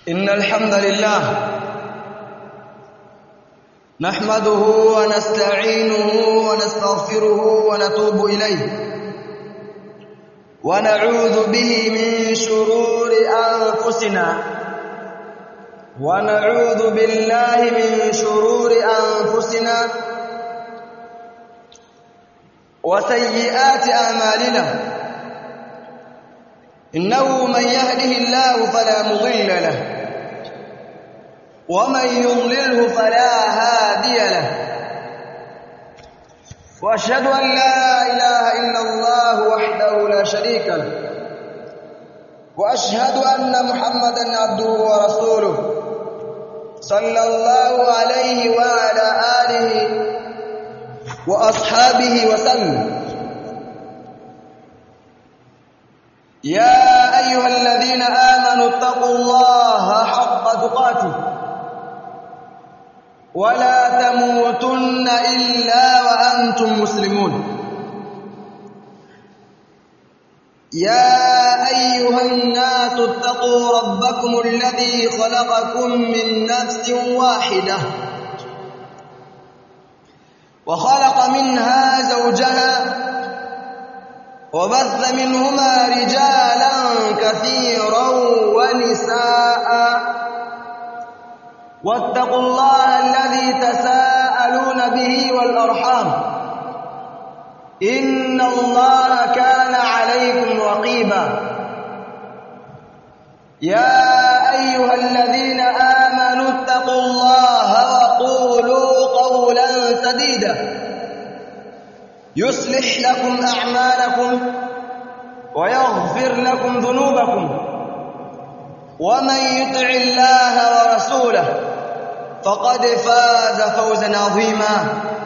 إن الحمد لله نحمده ونستعينه ونستغفره ونتوب إليه ونعوذ به من شرور أنفسنا ونعوذ بالله من شرور أنفسنا وسيئات أعمالنا إنه من يهده الله فلا مضل له ومن يضلله فلا هادي له وأشهد أن لا إله إلا الله وحده لا شريك له وأشهد أن محمدا عبده ورسوله صلى الله عليه وعلى آله وأصحابه وسلم يا أيها الذين آمنوا اتقوا الله حق تقاته ولا تموتن إلا وأنتم مسلمون يا أيها الناس اتقوا ربكم الذي خلقكم من نفس واحدة وخلق منها زوجها وبث منهما رجالا كثيرا ونساء واتقوا الله الذي تساءلون به والأرحام إن الله كان عليكم رقيبا يا أيها الذين آمنوا اتقوا الله وقولوا قولا سديدا يصلح لكم أعمالكم ويغفر لكم ذنوبكم ومن يطع الله ورسوله فقد فاز فوزا عظيما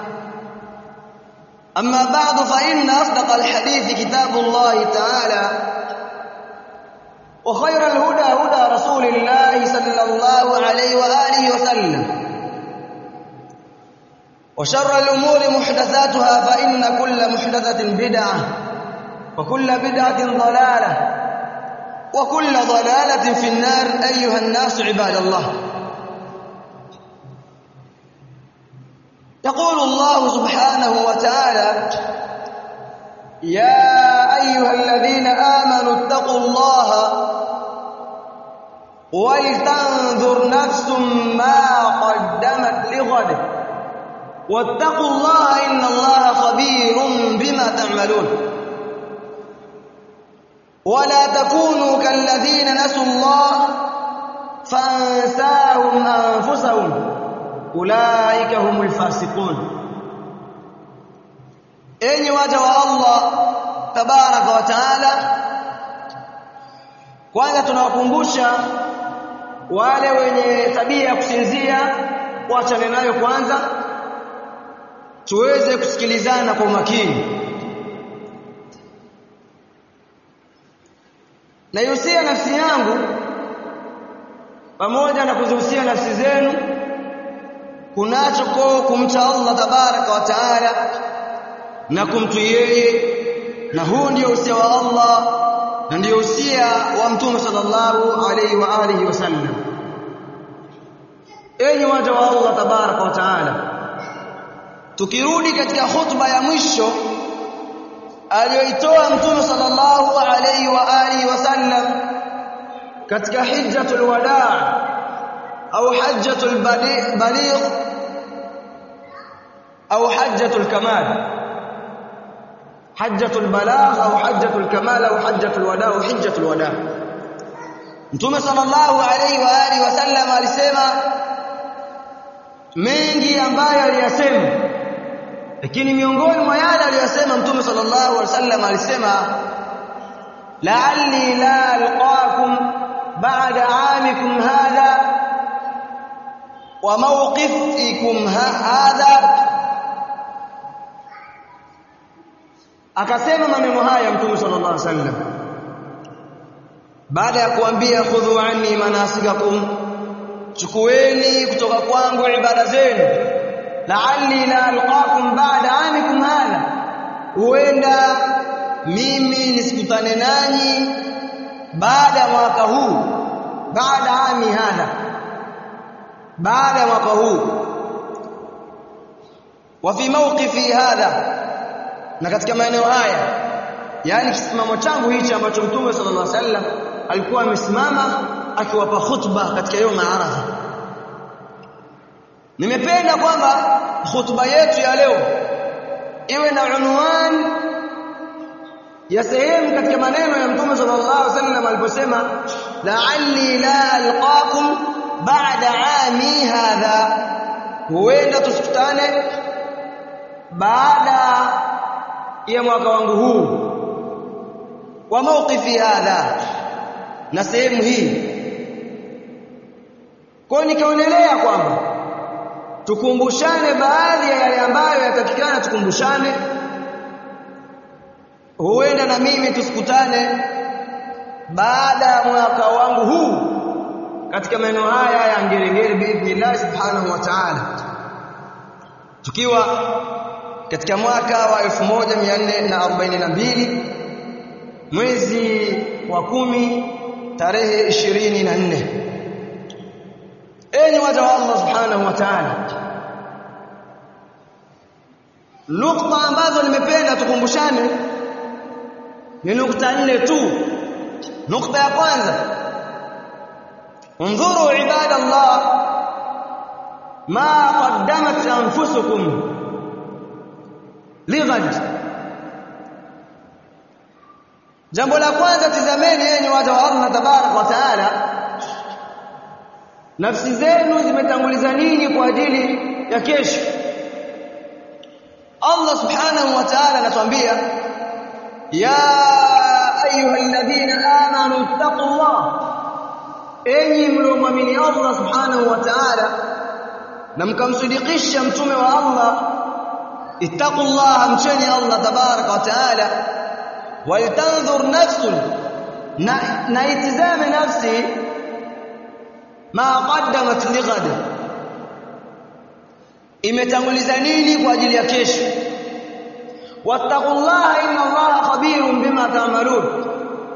أما بعد فإن أصدق الحديث كتاب الله تعالى وخير الهدى هدى رسول الله صلى الله عليه وآله وسلم وشر الأمور محدثاتها فإن كل محدثة بدعة وكل بدعة ضلالة وكل ضلالة في النار أيها الناس عباد الله. يقول الله سبحانه وتعالى يا أيها الذين آمنوا اتقوا الله ولتنظر نفس ما قدمت لغد واتقوا الله إن الله خبير بما تعملون ولا تكونوا كالذين نسوا الله فأنساهم أنفسهم أولئك هم الفاسقون. Enyi waja wa Allah tabaraka wa taala, kwanza tunawakumbusha wale wenye tabia ya kusinzia waachane nayo kwanza, tuweze kusikilizana kwa makini. Naihusia nafsi yangu pamoja na kuzihusia nafsi zenu kunacho kumcha Allah tabaraka wa taala na kumtii yeye, na huu ndio usia wa Allah na ndio usia wa Mtume sallallahu alaihi wa alihi wasallam. Enyi waja wa Allah tabaraka wa taala, tukirudi katika hutuba ya mwisho aliyoitoa Mtume sallallahu alaihi wa alihi wasallam katika hijjatul wadaa au hajjatul baligh au hajjatul kamal, hajjatul balagh au hajjatul kamal au hajjatul wadaa au hijjatul wadaa. Mtume sallallahu alaihi wa alihi wasallam alisema mengi ambayo aliyasema, lakini miongoni mwa yale aliyosema Mtume sallallahu alaihi wasallam alisema la'alli la alqaakum ba'da 'amikum hadha wa mawqifikum hadha. Akasema maneno haya Mtume sallallahu alaihi wasallam baada ya kuambia khudhu anni manasikakum, chukueni kutoka kwangu ibada zenu, la'alli la alqaakum ba'da 'amikum hadha, huenda mimi nisikutane nanyi baada ya mwaka huu, baada ami hadha, baada ya mwaka huu. Wa fi mawqifi hadha, na katika maeneo haya, yani kisimamo changu hichi ambacho Mtume sallallahu alaihi wasallam alikuwa amesimama akiwapa khutba katika yawm Arafa. Nimependa kwamba khutba yetu ya leo iwe na unwani ya sehemu katika maneno ya Mtume sallallahu alaihi wasallam aliposema la'alli la alqakum ba'da 'ami hadha, huenda tusikutane baada ya mwaka wangu huu. Wa mawqifi hadha, na sehemu hii. Kwa nikaonelea kwamba tukumbushane baadhi ya yale ambayo yatakikana tukumbushane, huenda na mimi tusikutane baada ya mwaka wangu huu katika maeneo haya ya Ngerengere biidhnillah subhanahu wa ta'ala, tukiwa katika mwaka wa 1442 mwezi wa 10 tarehe 24. Enyi waja wa Allah subhanahu wa ta'ala, nukta ambazo nimependa tukumbushane ni nukta 4 tu. Nukta ya kwanza, انظروا عباد الله ما قدمت انفسكم لغد. Jambo la kwanza, tazameni enyi waja wa Allah tabarak wa taala, nafsi zenu zimetanguliza nini kwa ajili ya kesho. Allah subhanahu wa ta'ala anatuambia ya ayyuhalladhina amanu taqullah, enyi mlioamini Allah subhanahu wa ta'ala na mkamsadikisha mtume wa Allah, ittaqullah, mcheni Allah tabarak wa ta'ala. Walitanzur nafsun, na itizame nafsi ma qaddamat lighad, imetanguliza nini kwa ajili ya kesho. Wattaqullaha inna Allaha khabirun bima ta'malun,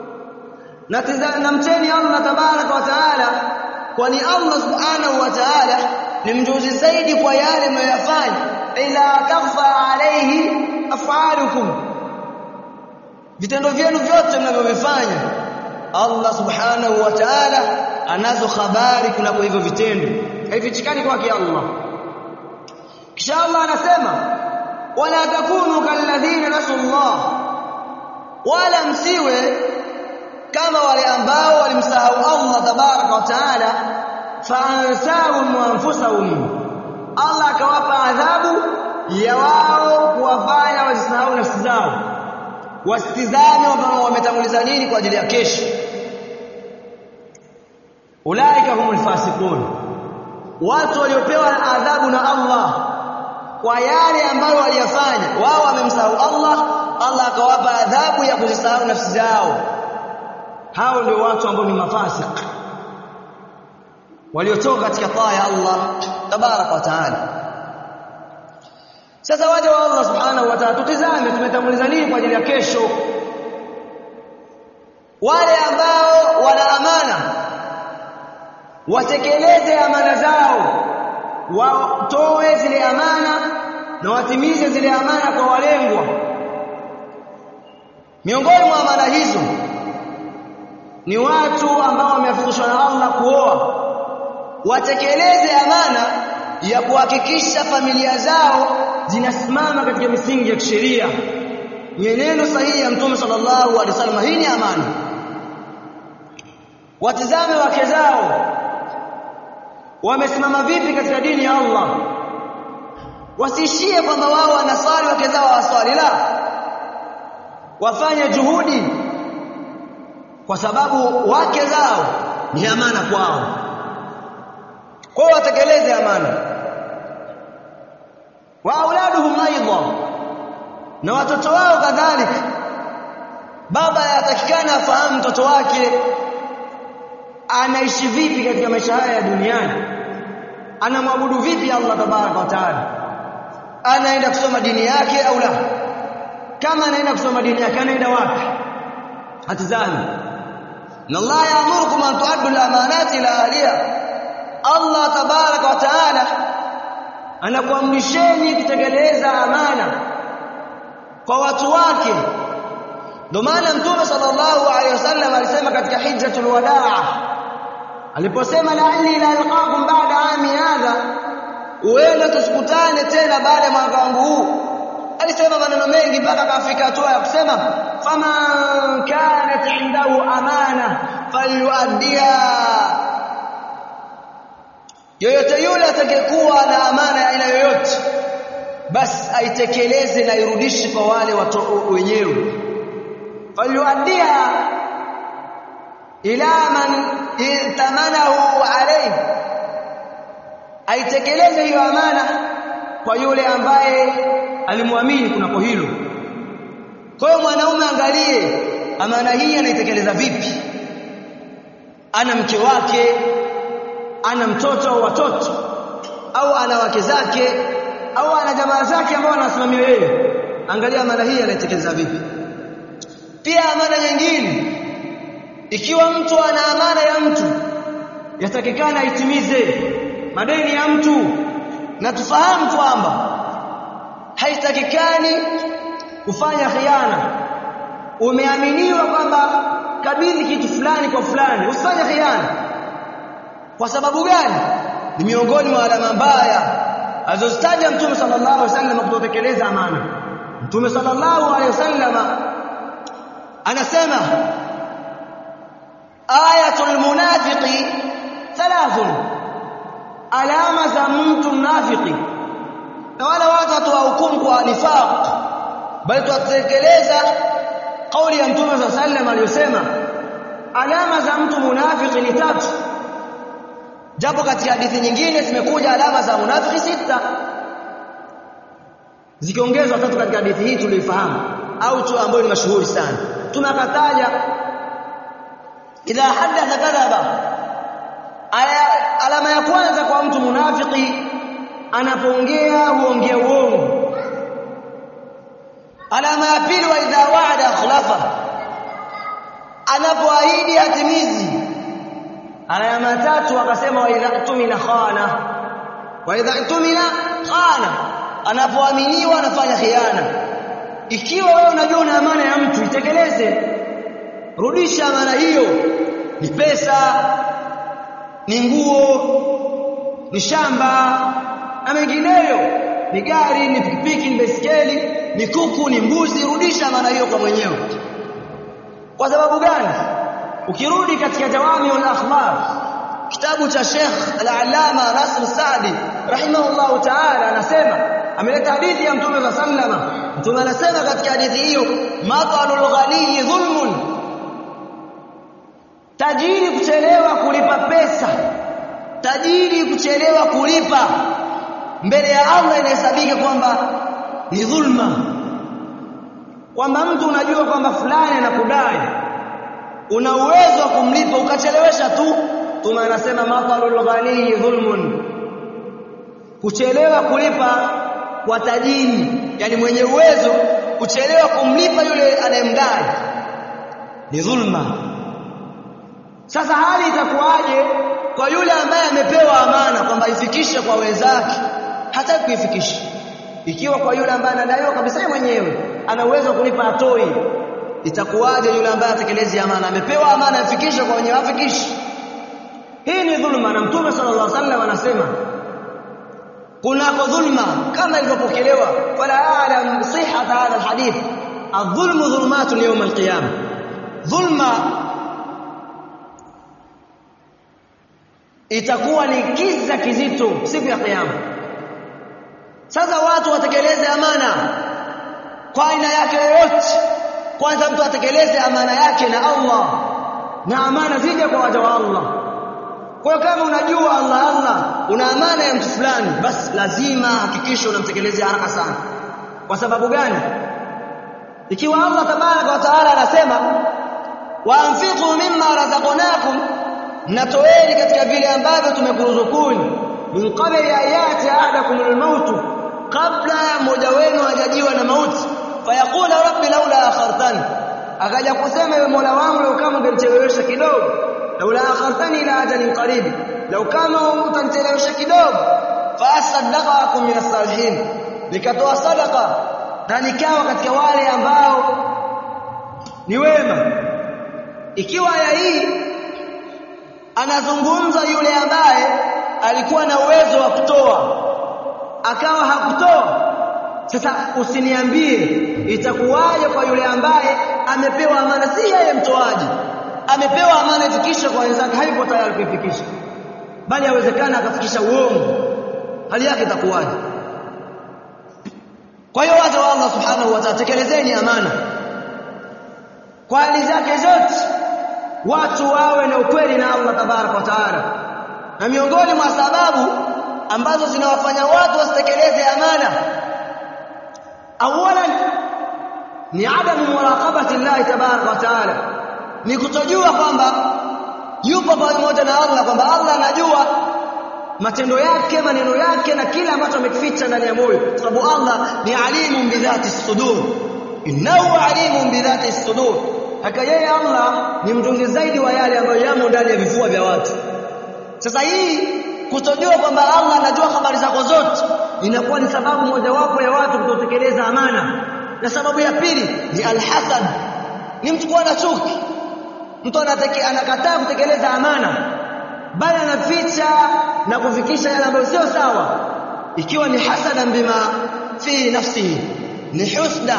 na mcheni Allah tabaraka wa taala, kwani Allah subhanahu wa taala ni mjuzi zaidi kwa yale mnayofanya. Ila takhfa alayhi af'alukum, vitendo vyenu vyote mnavyovifanya Allah subhanahu wa ta'ala anazo habari kuna kwa hivyo vitendo, haifichikani kwake Allah. Kisha Allah anasema wala takunu kalladhina nasullah, wala msiwe kama wale ambao walimsahau Allah tabaraka wa taala, faansahum anfusahum, Allah akawapa adhabu ya wao kuwafanya wasisahau nafsi zao, wasitizame kwamba wametanguliza nini kwa ajili ya kesho. Ulaika humul fasiqun, watu waliopewa adhabu na Allah kwa yale ambayo waliyafanya. Wao wamemsahau Allah, Allah akawapa adhabu ya kuzisahau nafsi zao. Hao ndio watu ambao ni mafasik, waliotoka katika taa ya Allah tabaraka wa taala. Sasa waja wa Allah subhanahu wa ta'ala, tutizame tumetanguliza nini kwa ajili ya kesho. Wale ambao wana amana watekeleze amana zao, watoe zile amana na watimize zile amana kwa walengwa. Miongoni mwa amana hizo ni watu ambao wamefikishwa na Allah kuoa, watekeleze amana ya kuhakikisha familia zao zinasimama katika misingi ya kisheria, mienendo sahihi ya Mtume sallallahu alaihi wasallam. Hii ni amana. Watizame wake zao wamesimama vipi katika dini ya Allah, wasiishie kwamba wao wanaswali wake zao hawaswali, la, wafanye juhudi, kwa sababu wake zao ni amana kwao, kwa watekeleze amana. Wa auladuhum aidha, na watoto wao kadhalika. Baba yatakikana afahamu mtoto wake anaishi vipi katika maisha haya ya duniani, anamwabudu vipi Allah tabaraka wa taala, anaenda kusoma dini yake au la. Kama anaenda kusoma dini yake, anaenda wapi? Atizame. inna Allah ya'murukum an tu'addu al-amanati ila ahliha. Allah tabaraka wa taala anakuamrisheni kutekeleza amana kwa watu wake. Ndio maana Mtume sallallahu alaihi wasallam alisema katika hijjatul wadaa aliposema la'alli la alqakum ba'da ami hadha, uenda tusikutane tena baada ya mwaka wangu huu. Alisema maneno mengi mpaka akafika hatua ya kusema faman kanat indahu amana falyuaddiha, yoyote yule atakayekuwa na amana ya aina yoyote basi aitekeleze na irudishe kwa wale watu wenyewe. Falyuaddiha ila man tamanahu alayhi, aitekeleze hiyo amana kwa yule ambaye alimwamini kunako hilo. Kwa hiyo mwanaume angalie amana hii anaitekeleza vipi. Ana mke wake, ana mtoto au watoto, au ana wake zake, au ana jamaa zake ambao anasimamia yeye. Angalia amana hii anaitekeleza vipi. Pia amana nyingine, ikiwa mtu ana amana ya mtu, yatakikana aitimize madeni ya mtu. Na tufahamu kwamba haitakikani kufanya khiana. Umeaminiwa kwamba kabidhi kitu fulani kwa fulani, usifanye khiana. Kwa sababu gani? Ni miongoni mwa alama mbaya alizozitaja Mtume sallallahu alaihi wasallam kutotekeleza amana. Mtume sallallahu alaihi wasallam anasema ayatul munafiqi thalathun, alama za mtu mnafiki. Na wala watu wahukumu kwa nifaq, bali tutekeleza kauli ya Mtume sallallahu alaihi wasallam aliyosema alama za mtu munafiki ni 3, japo katika hadithi nyingine zimekuja alama za munafiki 6, zikiongezwa 3 katika hadithi hii tulifahamu au tu ambayo ni mashuhuri sana. Tunakataja idha hadatha kadhaba. Alama ya kwanza kwa mtu munafiki, anapoongea huongea uongo. Alama ya pili, wa idha wa'ada akhlafa, anapoahidi hatimizi. Alama ya tatu akasema wa idha tumina khana, wa idha tumina khana, anapoaminiwa anafanya khiana. Ikiwa wewe unajua una amana ya mtu, itekeleze, rudisha amana hiyo. Ni pesa, ni nguo, ni shamba na mengineyo, ni gari, ni pikipiki, ni baiskeli, ni kuku, ni mbuzi, rudisha amana hiyo kwa mwenyewe. Kwa sababu gani? Ukirudi katika Jawami'ul Akhbar, kitabu cha Sheikh Al-Allama Nasr Saadi rahimahullahu ta'ala, anasema ameleta hadithi ya Mtume sallallahu alaihi wasallam. Mtume anasema katika hadithi hiyo, matalul ghani dhulmun, tajiri kuchelewa kulipa pesa, tajiri kuchelewa kulipa mbele ya Allah inahesabika kwamba ni dhulma. Kwamba mtu unajua kwamba fulani anakudai, una uwezo wa kumlipa ukachelewesha tu, Mtume anasema matalul ghani dhulmun, kuchelewa kulipa kwa tajiri, yani mwenye uwezo kuchelewa kumlipa yule anayemdai ni dhulma. Sasa hali itakuwaje kwa yule ambaye amepewa amana kwamba ifikishe kwa wenzake, hataki kuifikisha? Ikiwa kwa yule ambaye anadaiwa kabisa yeye mwenyewe ana uwezo kulipa atoi, itakuwaje yule ambaye atekelezi amana? Amepewa amana afikishe kwa wenyewe, afikishi. Hii ni dhulma. Na Mtume sallallahu alaihi wasallam anasema kunako dhulma kama ilivyopokelewa, fala a'lam sihhat hadha alhadith, adh-dhulmu dhulumatun yawm alqiyamah. Dhulma itakuwa ni kiza kizito siku ya kiyama. Sasa watu watekeleze amana kwa aina yake yoyote. Kwanza mtu atekeleze amana yake na Allah, na amana zije kwa waja wa Allah. Kwa kama unajua Allah una amana ya mtu fulani, basi lazima hakikisha unamtekelezea haraka sana. Kwa sababu gani? Ikiwa Allah tabaraka wa taala anasema wa anfiqu mimma razaqnakum, natoeni katika vile ambavyo tumekuruzukuni, min qabli ayati ahadakum al-maut, kabla mmoja wenu hajajiwa na mauti, fayaqula rabbi laula akhartani, akaja kusema ewe Mola wangu lau kama ungenichelewesha kidogo laula akhartani ila ajalin qarib lau kama utanichelewesha kidogo fa asaddaqakum min as-salihin nikatoa sadaqa na nikawa katika wale ambao ni wema. Ikiwa aya hii anazungumza yule ambaye alikuwa na uwezo wa kutoa akawa hakutoa, sasa usiniambie itakuwaje kwa yule ambaye amepewa amana, si yeye mtoaji amepewa amana ifikisha kwa wenzake, hayupo tayari kuifikisha, bali yawezekana akafikisha uongo, hali yake itakuwaje? Kwa hiyo waja wa Allah subhanahu wa ta'ala, tekelezeni amana kwa hali zake zote, watu wawe na ukweli na Allah tabaraka wa taala. Na miongoni mwa sababu ambazo zinawafanya watu wasitekeleze amana, awalan ni adamu muraqabati Allah tabaraka wa taala, ni kutojua kwamba yupo pamoja na Allah, kwamba Allah anajua matendo yake, maneno yake na kila ambacho amekificha ndani ya moyo, sababu Allah ni alimun bidhati sudur, innahu alimun bidhati sudur. Haka yeye Allah ni mtunzi zaidi wa yale ambayo yamo ndani ya vifua vya watu. Sasa hii kutojua kwamba Allah anajua habari zako zote inakuwa ni sababu mojawapo ya watu kutotekeleza amana. Na sababu ya pili ni alhasad, ni mtu kuwa na chuki. Mtu anakataa kutekeleza amana, bali anaficha na kufikisha yale ambayo sio sawa, ikiwa ni hasadan bima fi nafsihi, ni husda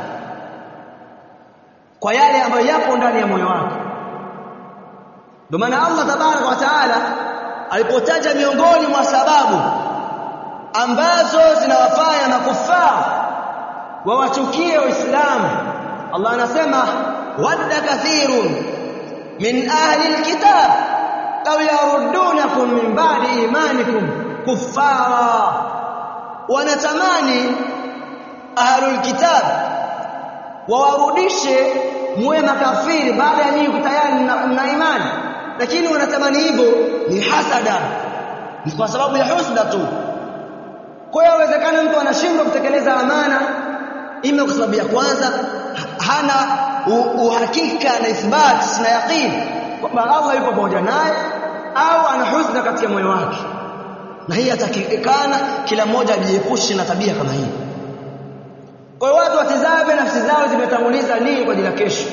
kwa yale ambayo yapo ndani ya moyo wake. Ndio maana Allah tabaraka wa taala alipotaja miongoni mwa sababu ambazo zinawafanya makufara wawachukie Uislamu, Allah anasema wadda kathirun min ahli alkitab law yaruddunakum min ba'di imanikum kuffara, wanatamani ahlul kitab wawarudishe muwe makafiri baada ya nyinyi tayari na imani, lakini wanatamani hivyo ni hasada, ni kwa sababu ya husda tu. Kwa hiyo inawezekana mtu anashindwa kutekeleza amana ima kwa sababu ya kwanza hana uhakika na ithbat na yaqeen kwamba Allah yupo pamoja naye, au ana husda katika moyo wake, na hii atakikana kila mmoja ajiepushe na tabia kama hii. Kwa hiyo watu watizame nafsi zao zimetanguliza nini kwa ajili ya kesho.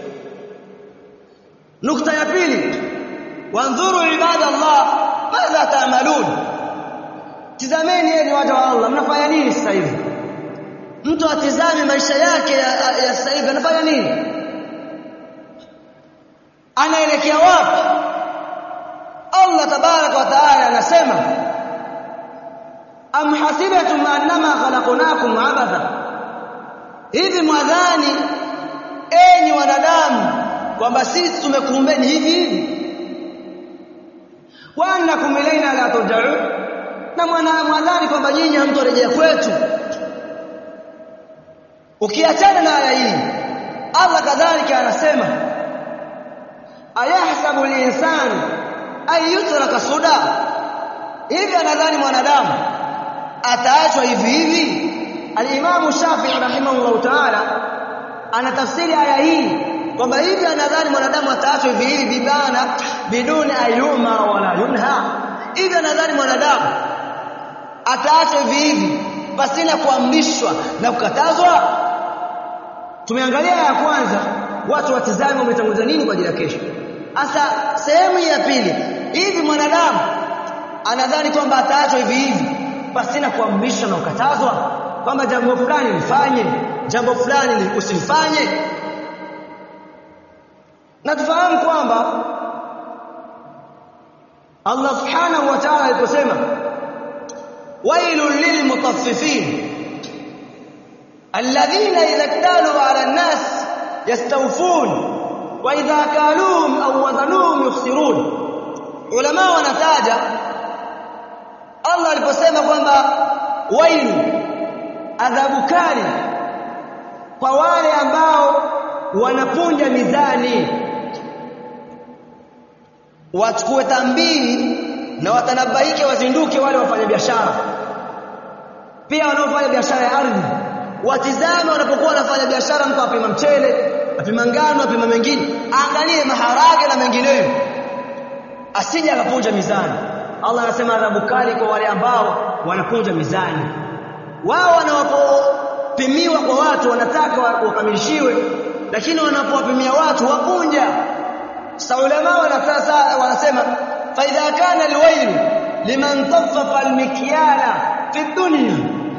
Nukta ya pili, wanzuru ibadallah madha ta'malun, tizameni yeye waja wa Allah mnafanya nini sasa hivi. Mtu atizame maisha yake ya sasa hivi, anafanya nini, anaelekea wapi? Allah tabaraka wa taala anasema am hasibatum annama khalaqnakum abatha, hivi mwadhani enyi wanadamu kwamba sisi tumekuumbeni hivi hivi, wa annakum ilaina la turja'un, na mwadhani kwamba nyinyi hamtorejea kwetu. Ukiachana na aya hii, Allah kadhalika anasema ayahsabu al-insanu ay yutraka suda, hivi anadhani mwanadamu ataachwa hivi hivi? Al-Imam Shafi'i rahimahullah ta'ala anatafsiri aya hii kwamba hivi anadhani mwanadamu ataachwa hivi hivi, bibana biduni ayuma wala yunha, hivi anadhani mwanadamu ataachwa hivi hivi pasina kuamrishwa na kukatazwa? Tumeangalia ya kwanza, watu watizame wametanguliza nini kwa ajili ya kesho. Sasa sehemu ya pili, hivi mwanadamu anadhani kwamba ataachwa hivi hivi pasina kuamrishwa na kukatazwa, kwamba jambo fulani lifanye, jambo fulani usifanye. Na tufahamu kwamba Allah subhanahu wa ta'ala aliposema wailul lilmutaffifin alladhina idha iktalu ala an-nas yastawfun wa idha kaluhum aw wazanuhum yukhsirun, ulama wanataja Allah aliposema kwamba wailu, adhabu kali kwa wale ambao wanapunja mizani, wachukue tambii na watanabaike, wazinduke wale wafanya biashara, pia wanaofanya biashara ya ardhi. Watizame wanapokuwa wanafanya biashara, mtu apima mchele, apima ngano, apima mengine, angalie maharage na mengineyo, asije akapunja mizani. Allah anasema adhabu kali kwa wale ambao wanapunja mizani. Wao wanapopimiwa kwa watu wanataka wakamilishiwe, lakini wanapowapimia watu wapunja. Saulama wanasema fa idha kana alwayl liman taffafa almikyala fi dunya,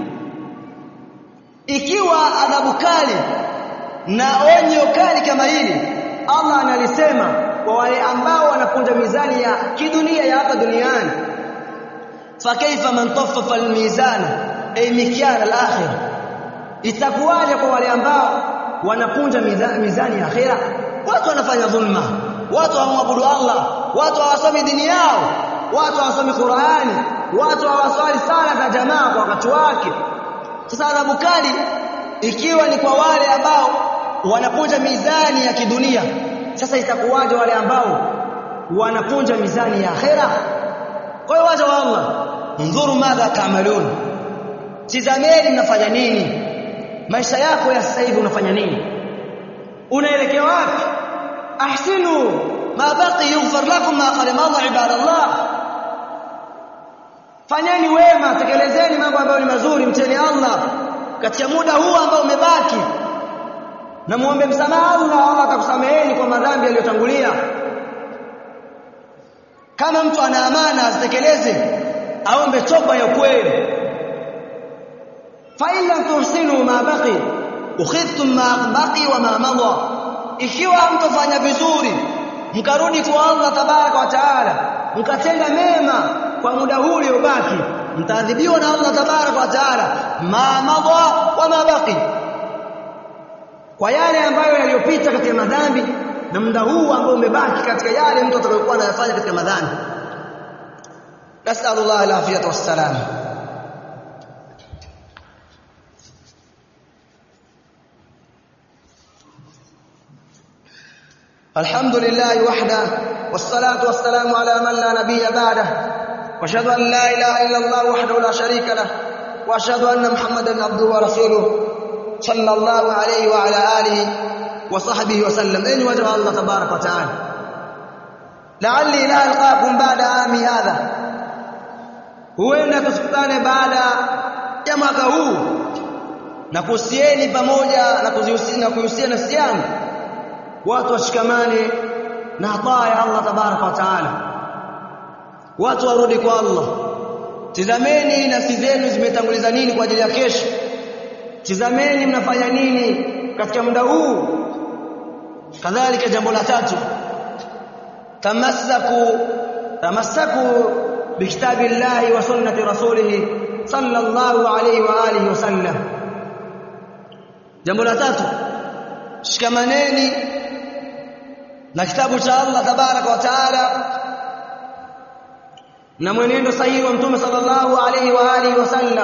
ikiwa adhabu kali na onyo kali kama hili Allah analisema kwa wale ambao wanapunja mizani ya kidunia ya hapa duniani, fa kaifa man taffafa almizana ay mikyala alakhirah, itakuwaje kwa wale ambao wanapunja mizani ya akhira? Watu wanafanya dhulma, watu hawaabudu Allah, watu hawasomi dini yao, watu hawasomi Qur'ani, watu hawaswali sala za jamaa kwa wakati wake. Sasa adhabu kali ikiwa ni kwa wale ambao wanapunja mizani ya kidunia, sasa itakuwaje wale ambao wanapunja mizani ya akhira? Kwa hiyo waja wa Allah, ndhuru madha ta'malun, tizameni mnafanya nini, maisha yako ya sasa hivi unafanya nini, unaelekea wapi? Ahsinu ma baqi yughfar lakum ma qad madha ibadallah, fanyeni wema, tekelezeni mambo ambayo ni mazuri, mcheni Allah katika muda huu ambao umebaki, na muombe msamaha Allah atakusameheni kwa madhambi yaliyotangulia. Kama mtu ana amana azitekeleze, aombe toba ya kweli. fa in lam tuhsinu ma baqi ukhidtum ma baqi wa ma madha, ikiwa mtafanya vizuri mkarudi kwa Allah tabaraka wa taala mkatenda mema kwa muda huu uliobaki, mtaadhibiwa na Allah tabaraka wa taala ma madha wa ma baqi, kwa yale ambayo yaliyopita katika madhambi na muda huu ambao umebaki katika yale mtu atakayokuwa anayafanya katika madhambi. Nasallallahu alafiyata wassalam. Alhamdulillah wahda wassalatu wassalamu ala man la nabiyya ba'da, wa ashhadu an la ilaha illa Allah wahdahu la sharika lah, wa ashhadu anna Muhammadan abduhu wa rasuluhu sallallahu alayhi wa ala alihi wa sahbihi wa sallam. Enyi waja wa Allah tabaraka wa taala, la'alli la alqakum ba'da ami hadha, huenda tusikutane baada ya mwaka huu, na kuhusieni pamoja na kuhusia nafsi yangu watu washikamane na taa ya Allah tabaraka wa taala, watu warudi kwa Allah. Tizameni nafsi zenu zimetanguliza nini kwa ajili ya kesho, tizameni mnafanya nini katika muda huu. Kadhalika jambo la tatu, tamassaku bikitabillahi wa sunnati rasulih sallallahu alayhi wa alihi wasallam. Jambo la tatu, shikamaneni na kitabu cha Allah tabaraka wa taala na mwenendo sahihi wa Mtume sallallahu alayhi wa alihi wasallam.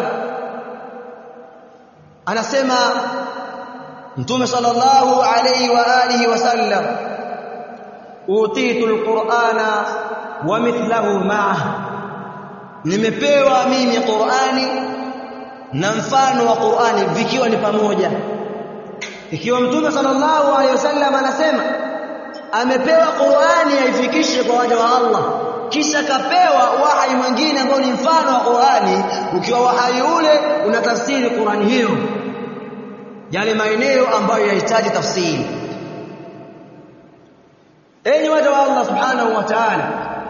Anasema Mtume sallallahu alayhi wa alihi wasallam, utitul qur'ana wa mithlahu ma'ah, nimepewa mimi Qur'ani na mfano wa Qur'ani vikiwa ni pamoja. Ikiwa Mtume sallallahu alayhi wasallam anasema amepewa Qur'ani aifikishe kwa waja wa Allah, kisha kapewa wahi mwingine ambao ni mfano wa Qur'ani, ukiwa wahi ule unatafsiri Qur'ani hiyo yale maeneo ambayo yahitaji tafsiri. Enyi waja wa Allah subhanahu wa ta'ala,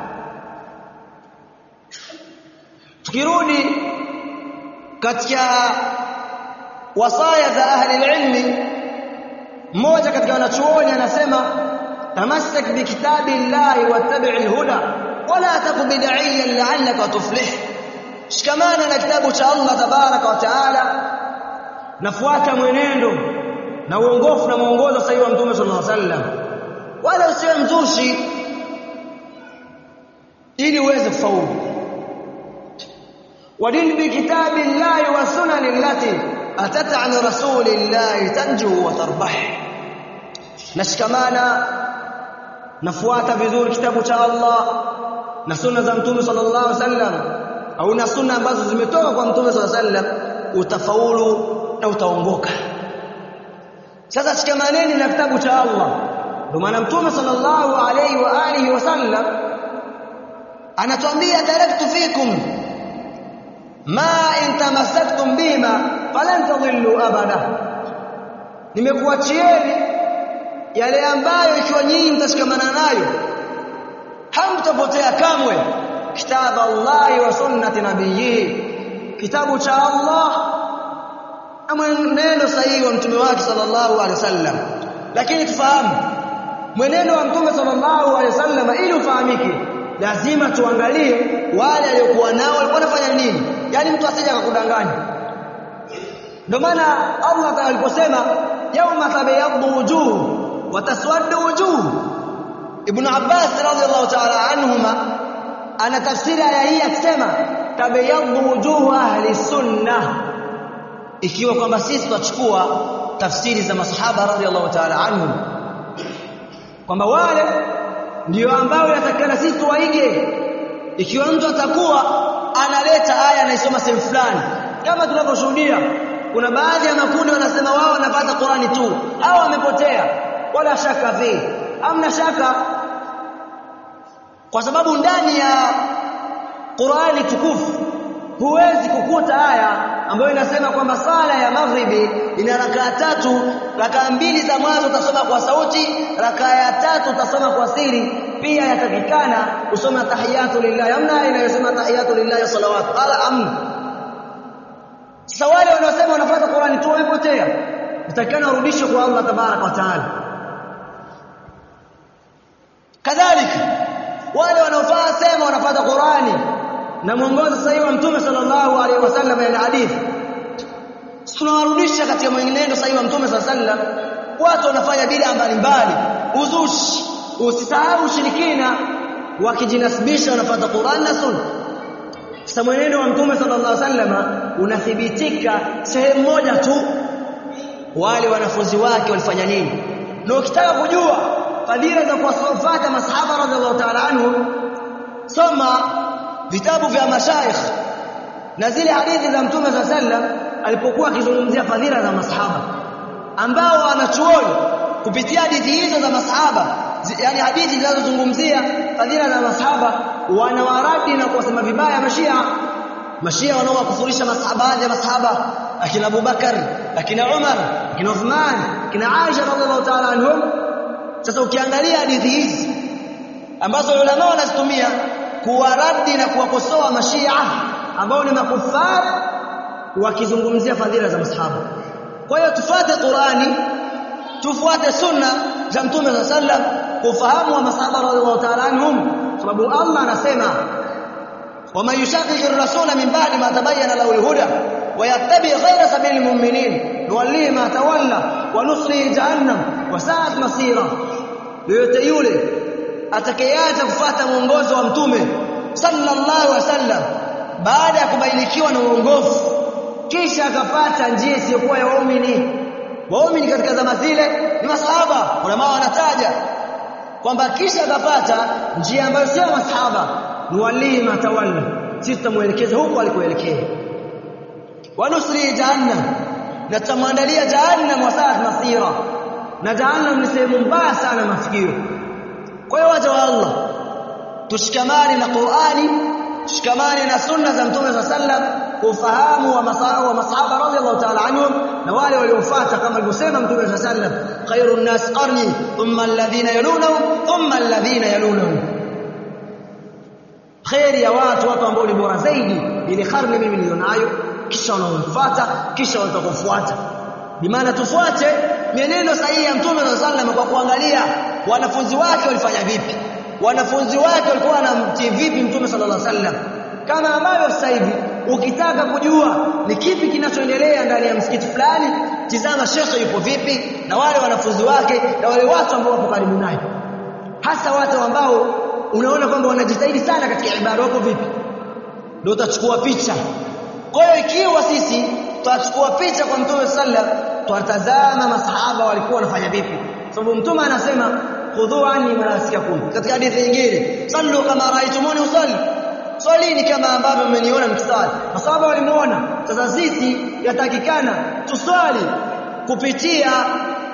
tukirudi katika wasaya za ahli ilmi, mmoja katika wanachuoni anasema tamassak bi kitabillahi wattabi'il huda wala taku bid'iyan la'allaka tuflih, shikamana na kitabu cha Allah tabaraka wa ta'ala, nafuata mwenendo na uongofu na mwongozo sahihi wa Mtume sallallahu alaihi wasallam, wala usiwe mzushi ili uweze kufaulu. wadin bi kitabillahi wa sunani allati atat an rasulillahi tanju wa tarbah, nashikamana nafuata vizuri kitabu cha Allah na sunna za Mtume sallallahu alaihi wasallam, au na sunna ambazo zimetoka kwa Mtume sallallahu alaihi wasallam, utafaulu na utaongoka. Sasa shikamaneni na kitabu cha Allah. Ndio maana Mtume sallallahu alayhi wa alihi wasallam anatuambia taraktu fikum ma in tamassaktum bima falan tadhillu abada, nimekuachieni yale ambayo ikiwa nyinyi mtashikamana nayo hamtapotea kamwe. Kitabu Allah wa sunnati nabiyyi, kitabu cha Allah na mwenendo sahihi wa mtume wake sallallahu alaihi wasallam. Lakini tufahamu mwenendo wa mtume sallallahu alaihi wasallam, ili ufahamike lazima tuangalie wale waliokuwa nao walikuwa wanafanya nini, yani mtu asije akakudanganya. Ndio maana Allah Ta'ala aliposema yauma tabyaddu wujuh wa taswaddu wujuh, Ibn Abbas radhiyallahu ta'ala anhuma ana tafsiri aya hii akisema tabyaddu wujuh ahli sunnah, ikiwa kwamba sisi tutachukua tafsiri za masahaba radhiyallahu ta'ala anhum kwamba wale ndio ambao yatakana sisi tuwaige. Ikiwa mtu atakuwa analeta aya anaisoma sehemu fulani, kama tunavyoshuhudia kuna baadhi ya makundi wanasema wao wanapata Qur'ani tu, hao wamepotea, wala shaka fi, hamna shaka, kwa sababu ndani ya Qur'ani tukufu huwezi kukuta aya ambayo inasema kwamba sala ya maghribi ina rakaa tatu, rakaa mbili za mwanzo utasoma kwa sauti, rakaa ya tatu utasoma kwa siri. Pia yatakikana usome tahiyatu lillahi, amna inayosema tahiyatu lillahi salawat ala amna. Sasa wale wanaosema wanafuata Qur'ani tu wamepotea, utakana urudishwe kwa Allah tabaraka wa taala. Kadhalika wale wanaofaa sema wanafuata Qur'ani na mwongozo sahihi wa Mtume sallallahu alaihi wasallam ya hadithi, tunawarudisha katika mwenendo sahihi wa Mtume sallallahu alaihi wasallam. Watu wanafanya bid'a mbalimbali, uzushi, usisahau ushirikina, wakijinasibisha wanafuata Qur'an na Sunna. Sasa mwenendo wa Mtume sallallahu alaihi wasallam unathibitika sehemu moja tu, wale wanafunzi wake walifanya nini. Na ukitaka kujua fadhila za kuwafuata masahaba radhiallahu ta'ala anhum, soma vitabu vya mashaikh na zile hadithi za Mtume sallallahu alaihi wasallam alipokuwa akizungumzia fadhila za masahaba, ambao wanachuoni kupitia hadithi hizo za masahaba, yani hadithi zinazozungumzia fadhila za masahaba, wanawaradi na kuwasema vibaya mashia wanaowakufurisha masahaba ya masahaba, akina Abu Bakar, akina Umar, akina Uthman, akina Aisha radhiallahu ta'ala anhum. Sasa ukiangalia hadithi hizi ambazo ulama wanazitumia kuwaradi na kuwakosoa mashia ambao ni makufari, wakizungumzia fadhila za masahaba. Kwa hiyo tufuate Qur'ani, tufuate sunna za Mtume sallallahu alaihi wasallam, kufahamu wa masahaba radhiallahu ta'ala anhum, sababu Allah anasema ومن يشاقق الرسول من بعد ما تبين له الهدى ويتبع غير سبيل المؤمنين نوليه ما تولى ونصليه جهنم وساءت مصيرا. yote yule atakayeacha kufuata mwongozo wa Mtume sallallahu alaihi wasallam baada ya kubainikiwa na uongofu, kisha akafuata njia isiyokuwa ya waumini katika zama zile ni masahaba. Ulama wanataja kwamba kisha akafuata njia ambayo sio masahaba, nuwalihi matawalla, sisi tumuelekeza huko alikoelekea, wa nusri jahannam, na tutamwandalia jahannam wasaat masira, na jahannam ni sehemu mbaya sana mafikio. Kwa hiyo waja wa Allah, tushikamane na Qur'ani, tushikamane na sunna za Mtume sallallahu alaihi wasallam, kufahamu wa masahaba radhiallahu ta'ala anhum na wale waliofuata, kama alivyosema Mtume sallallahu alaihi wasallam, khairun nas qarni thumma alladhina yalunhum thumma alladhina yalunhum, khairi ya watu ambao ni bora zaidi ni karne mimi nilionayo, kisha wanaofuata, kisha watakofuata. Bi maana tufuate mienendo sahihi ya Mtume sallallahu alaihi wasallam kwa kuangalia wanafunzi wake walifanya vipi, wanafunzi wake walikuwa wanamtii vipi Mtume sallallahu alaihi wasallam. Kama ambavyo sasa hivi ukitaka kujua ni kipi kinachoendelea ndani ya msikiti fulani, tizama shekhe yupo vipi na wale wanafunzi wake na wale watu ambao wapo karibu naye, hasa watu ambao unaona kwamba wanajitahidi sana katika ibada, wako vipi, ndio utachukua picha. Kwa hiyo ikiwa sisi tutachukua picha kwa Mtume sallallahu alaihi wasallam, tutatazama masahaba walikuwa wanafanya vipi, sababu Mtume anasema khudhu anni manasikakum, katika hadithi nyingine sallu kama raaitumuni usalli, swalini kama ambavyo mmeniona mkisali. Masahaba walimuona. Sasa sisi yatakikana tuswali kupitia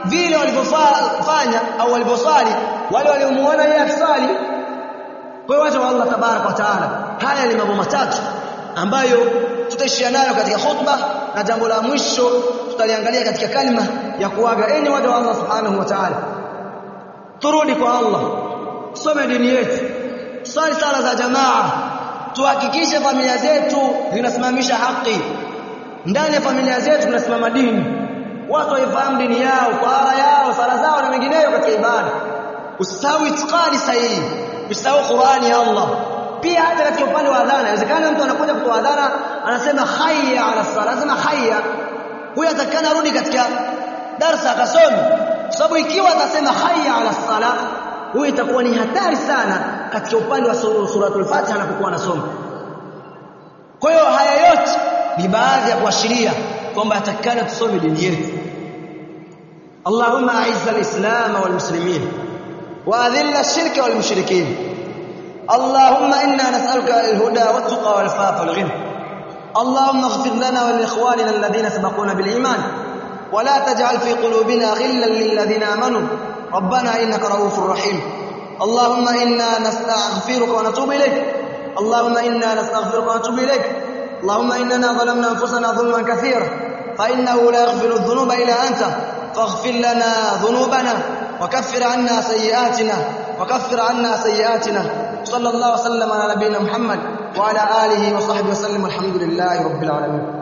vile walivyofanya au walivyoswali wale waliomuona yeye akisali. Kwa hiyo wacha Allah tabaraka wa taala, haya ni mambo matatu ambayo tutaishia nayo katika khutba, na jambo la mwisho tutaliangalia katika kalima ya kuaga. Enyi waja wa Allah subhanahu wa ta'ala, turudi kwa Allah, tusome dini yetu, tusali sala za jamaa, tuhakikishe familia zetu zinasimamisha haki, ndani ya familia zetu tunasimama dini, watu waifahamu dini yao, tahara yao, sala zao na mengineyo katika ibada. Usisahau itikadi sahihi, usisahau Qur'ani ya Allah. Pia hata katika upande wa adhana, inawezekana mtu anakuja kutoa adhana anasema hayya ala sala, anasema hayya, huyo atakana arudi katika darasa akasome, sababu ikiwa atasema hayya ala sala, huyo itakuwa ni hatari sana katika upande wa suratul Fatiha anapokuwa anasoma. Kwa hiyo haya yote ni baadhi ya kuashiria kwamba atakana tusome dini yetu. Allahumma a'izz al-islam wal muslimin wa adhill ash-shirka wal mushrikin. اللهم إنا نسألك الهدى والتقى والعفاف والغنى. اللهم اغفر لنا ولإخواننا الذين سبقونا بالإيمان ولا تجعل في قلوبنا غلا للذين آمنوا ربنا إنك رؤوف رحيم. اللهم إنا نستغفرك ونتوب إليك. اللهم إنا نستغفرك ونتوب إليك. اللهم إننا ظلمنا أنفسنا ظلما كثيرا فإنه لا يغفر الذنوب إلا أنت فاغفر لنا ذنوبنا وكفر عنا سيئاتنا صلى الله وسلم على نبينا محمد وعلى آله وصحبه وسلم. الحمد لله رب العالمين.